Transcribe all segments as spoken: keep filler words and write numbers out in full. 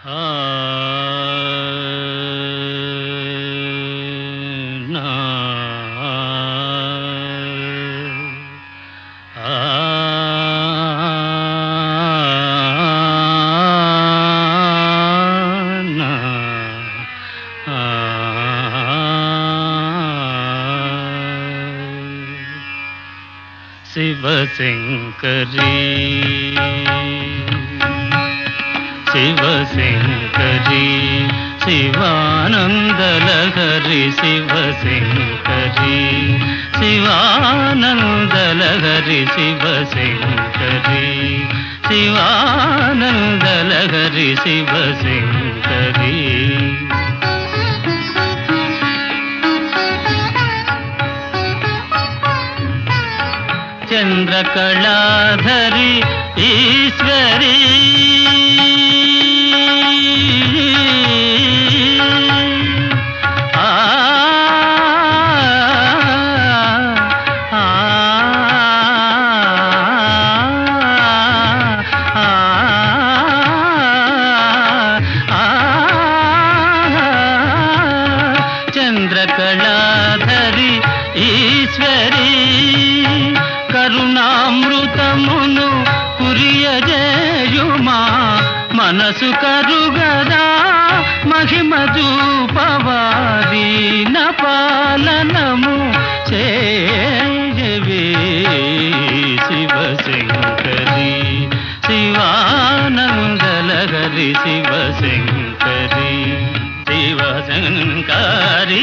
ఆ నా ఆ నా ఆ శివశంకరీ శివశంకరీ శివానందలహరి శివశంకరీ శివానందలహరి శివశంకరీ శివానందలహరి శివశంకరీ చంద్రకళాధరి ఈశ్వరీ చంద్రకళాధరి ఈశ్వరీ కరుణామృతమును కురియజేయుమా మనసు కరుగదా మహిమ చూపవాదీన పాలనము చేయవే శివశంకరీ శివానందలహరి శివశంకరీ శివశంకరీ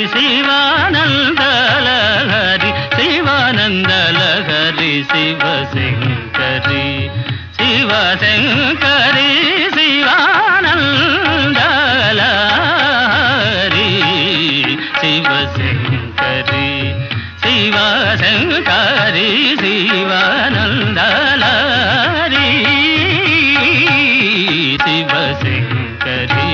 శివానందలహరి శివానందలహరి శివశంకరీ శివశంకరీ శివానందలహరి శివశంకరీ శివశంకరీ శివానందలహరి శివశంకరీ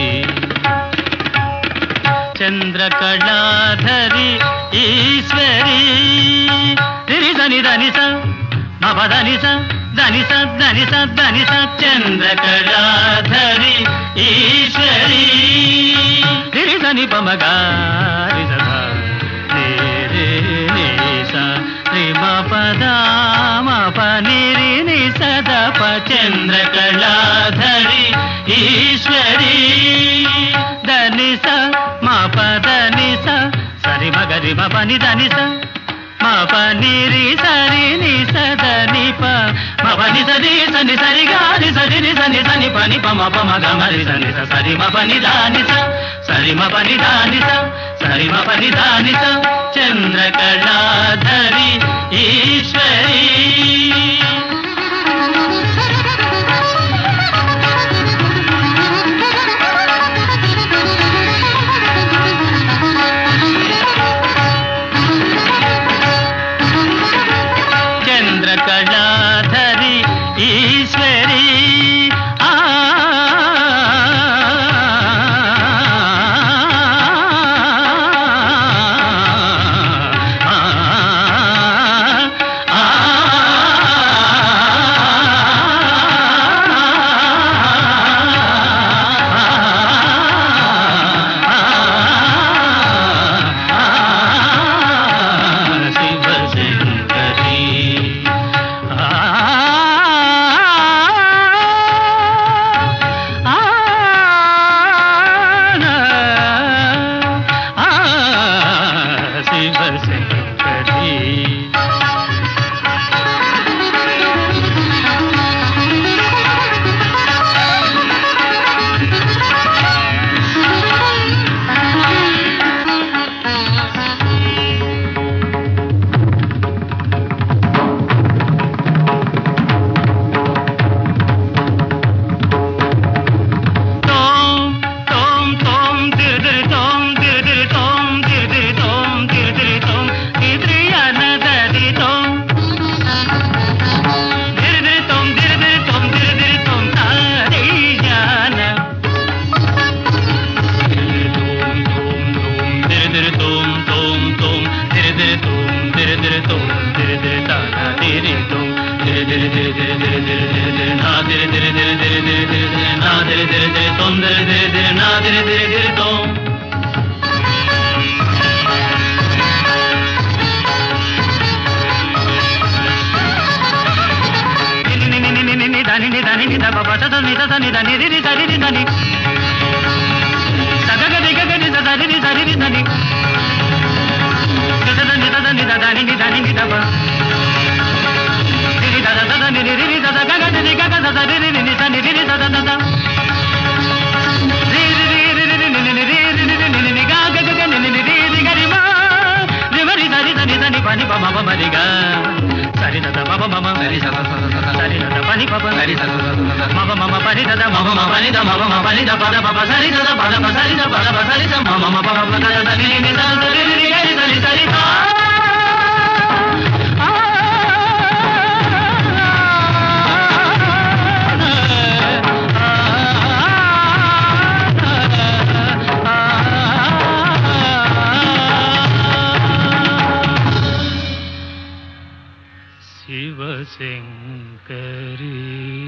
చంద్రకళాధరి ఈశ్వరీ రిరి దని దని స మప దని స దని స దని స దని స చంద్రకళాధరి ఈశ్వరీ రిరి దని పమగా రి స రే రే ని స రి మ పద మ ప ని రి ని స ద ప చంద్రకళాధరి ఈశ్వరీ దని స మా పదని స సరి మగరి మ పని దని స మా పని రి సరి ని స దని ప మ పని సరి సని సరి గారి సరి ని సని సని పని ప మ ప మ గ మ రి సని స సరి మ పని దాని స సరి మ పని దాని స సరి మ పని దాని స చంద్రకళాధరి ఈశ్వరీ చంద్రకళాధరి ఈశ్వరీ ఆ ధరి ధరి ధరి ధరి నా ధరి ధరి ధరి ధరి ధరి ధరి నా ధరి ధరి ధరి తొం దిరి దిరి దిరి నా దిరి దిరి దిరితో దని దని ని దబ బస ని ద ని దని రి సరి ని దని సగగ దిగ ని సరి ని సరి ని దని ని ద ని ద ని ద దని ని దని ని దబ ని ద ద ద ని రి రి ద ద గ గ ని గ గ ద ద రి రి ని ద ని రి రి ద ద ద ద రి రి రి రి రి ని ని రి రి రి ని ని గ గ గ ని ని రి రి గ రి మా రి రి సరి దని దని పని ప మ ప మ రి గ సరి ద ద మ ప మ మ సరి స స స సరి ద ద పని ప ప సరి స స స మ ప మ మ పని ద ద మ ప మ పని ద మ ప మ పని ద ప ద ప ప సరి ద ద ప ద ప సరి ద ప ద ప సరి ద మ మ మ ప మ ద ద ని ని ద ద రి రి గ రి సరి సరి ద శివశంకరీ